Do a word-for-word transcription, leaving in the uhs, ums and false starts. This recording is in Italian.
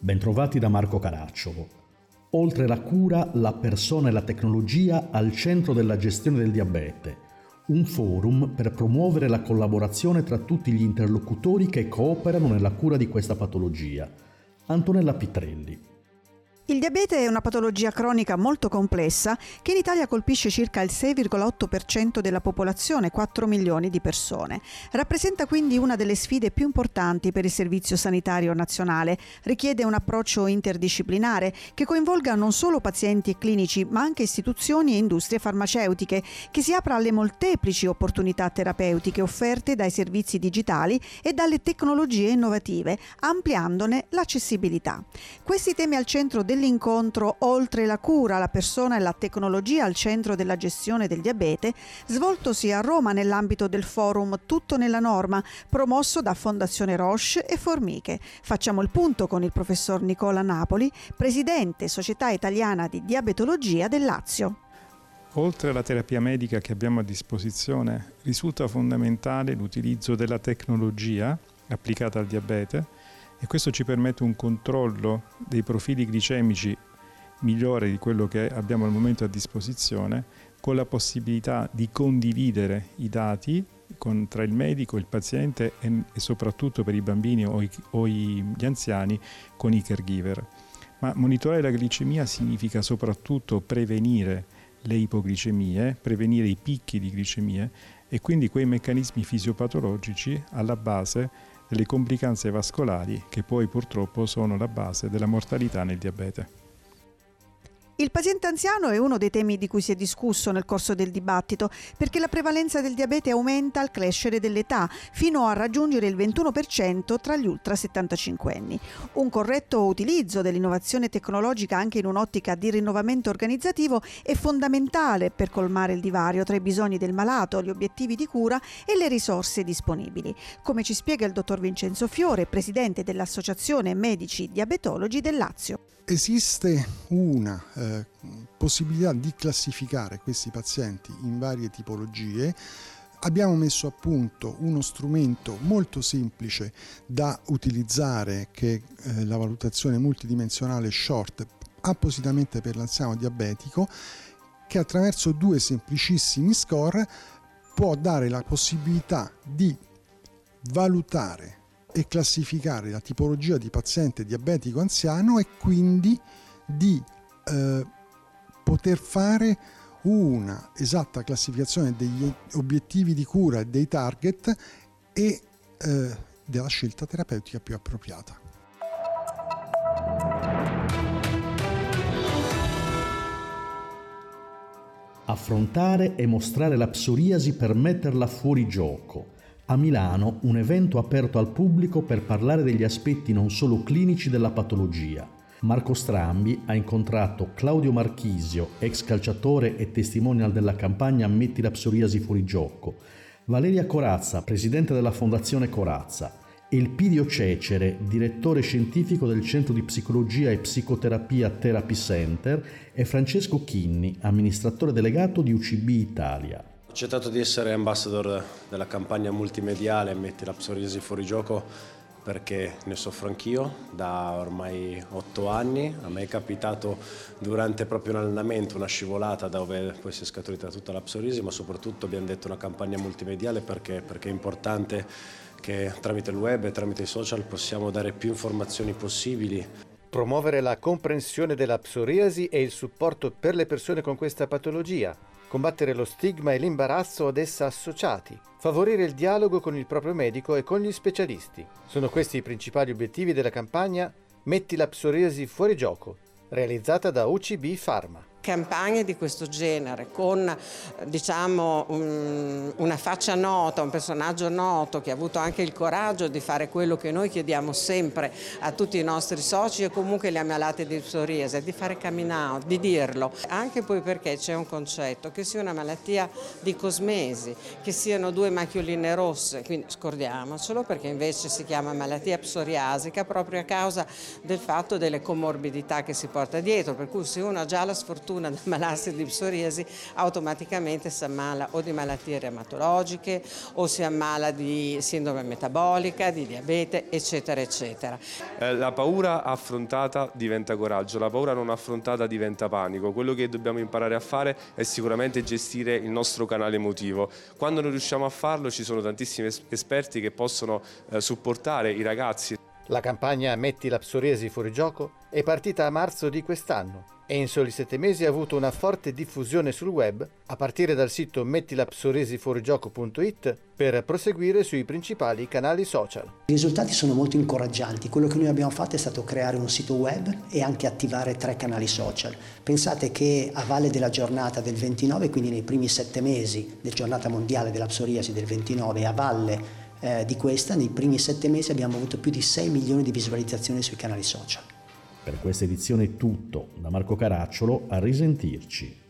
Bentrovati da Marco Caracciolo. Oltre la cura, la persona e la tecnologia al centro della gestione del diabete. Un forum per promuovere la collaborazione tra tutti gli interlocutori che cooperano nella cura di questa patologia. Antonella Pitrelli. Il diabete è una patologia cronica molto complessa che in Italia colpisce circa il sei virgola otto per cento della popolazione, quattro milioni di persone. Rappresenta quindi una delle sfide più importanti per il Servizio Sanitario Nazionale. Richiede un approccio interdisciplinare che coinvolga non solo pazienti e clinici, ma anche istituzioni e industrie farmaceutiche, che si apra alle molteplici opportunità terapeutiche offerte dai servizi digitali e dalle tecnologie innovative, ampliandone l'accessibilità. Questi temi al centro del dell'incontro Oltre la cura, la persona e la tecnologia al centro della gestione del diabete, svoltosi a Roma nell'ambito del forum Tutto nella norma, promosso da Fondazione Roche e Formiche. Facciamo il punto con il professor Nicola Napoli, presidente Società Italiana di Diabetologia del Lazio. Oltre alla terapia medica che abbiamo a disposizione, risulta fondamentale l'utilizzo della tecnologia applicata al diabete, e questo ci permette un controllo dei profili glicemici migliore di quello che abbiamo al momento a disposizione, con la possibilità di condividere i dati con, tra il medico, il paziente e, e soprattutto per i bambini o, i, o gli anziani con i caregiver. Ma monitorare la glicemia significa soprattutto prevenire le ipoglicemie, prevenire i picchi di glicemie e quindi quei meccanismi fisiopatologici alla base delle complicanze vascolari che poi purtroppo sono la base della mortalità nel diabete. Il paziente anziano è uno dei temi di cui si è discusso nel corso del dibattito, perché la prevalenza del diabete aumenta al crescere dell'età, fino a raggiungere il ventuno per cento tra gli ultra settantacinquenni. Un corretto utilizzo dell'innovazione tecnologica anche in un'ottica di rinnovamento organizzativo è fondamentale per colmare il divario tra i bisogni del malato, gli obiettivi di cura e le risorse disponibili, come ci spiega il dottor Vincenzo Fiore, presidente dell'Associazione Medici Diabetologi del Lazio. Esiste una eh, possibilità di classificare questi pazienti in varie tipologie. Abbiamo messo a punto uno strumento molto semplice da utilizzare, che è eh, la valutazione multidimensionale SHORT, appositamente per l'anziano diabetico, che attraverso due semplicissimi score può dare la possibilità di valutare e classificare la tipologia di paziente diabetico anziano e quindi di eh, poter fare una esatta classificazione degli obiettivi di cura e dei target e eh, della scelta terapeutica più appropriata. Affrontare e mostrare la psoriasi per metterla fuori gioco. A Milano un evento aperto al pubblico per parlare degli aspetti non solo clinici della patologia. Marco Strambi ha incontrato Claudio Marchisio, ex calciatore e testimonial della campagna Metti la psoriasi fuori gioco, Valeria Corazza, presidente della Fondazione Corazza, Elpidio Cecere, direttore scientifico del Centro di Psicologia e Psicoterapia Therapy Center, e Francesco Chinni, amministratore delegato di U C B Italia. Ho accettato di essere ambassador della campagna multimediale Metti la psoriasi fuori gioco perché ne soffro anch'io da ormai otto anni. A me è capitato durante proprio un allenamento una scivolata dove poi si è scaturita tutta la psoriasi, ma soprattutto abbiamo detto una campagna multimediale perché, perché è importante che tramite il web e tramite i social possiamo dare più informazioni possibili. Promuovere la comprensione della psoriasi e il supporto per le persone con questa patologia, combattere lo stigma e l'imbarazzo ad essa associati, favorire il dialogo con il proprio medico e con gli specialisti. Sono questi i principali obiettivi della campagna Metti la psoriasi fuori gioco, realizzata da U C B Pharma. Campagne di questo genere con diciamo un, una faccia nota, un personaggio noto che ha avuto anche il coraggio di fare quello che noi chiediamo sempre a tutti i nostri soci e comunque gli ammalati di psoriasi, di fare coming out, di dirlo, anche poi perché c'è un concetto che sia una malattia di cosmesi, che siano due macchioline rosse, quindi scordiamocelo, perché invece si chiama malattia psoriasica proprio a causa del fatto delle comorbidità che si porta dietro, per cui se uno ha già la sfortuna fortuna di ammalarsi di psoriasi automaticamente si ammala o di malattie reumatologiche o si ammala di sindrome metabolica, di diabete, eccetera, eccetera. Eh, la paura affrontata diventa coraggio, la paura non affrontata diventa panico. Quello che dobbiamo imparare a fare è sicuramente gestire il nostro canale emotivo. Quando non riusciamo a farlo ci sono tantissimi esperti che possono eh, supportare i ragazzi. La campagna Metti la psoriasi fuori gioco è partita a marzo di quest'anno e in soli sette mesi ha avuto una forte diffusione sul web a partire dal sito metti la psoriasi fuori gioco punto it per proseguire sui principali canali social. I risultati sono molto incoraggianti. Quello che noi abbiamo fatto è stato creare un sito web e anche attivare tre canali social. Pensate che a valle della giornata del ventinove, quindi nei primi sette mesi del giornata mondiale della psoriasi del ventinove, a valle eh, di questa, nei primi sette mesi abbiamo avuto più di sei milioni di visualizzazioni sui canali social. Per questa edizione è tutto. Da Marco Caracciolo, a risentirci.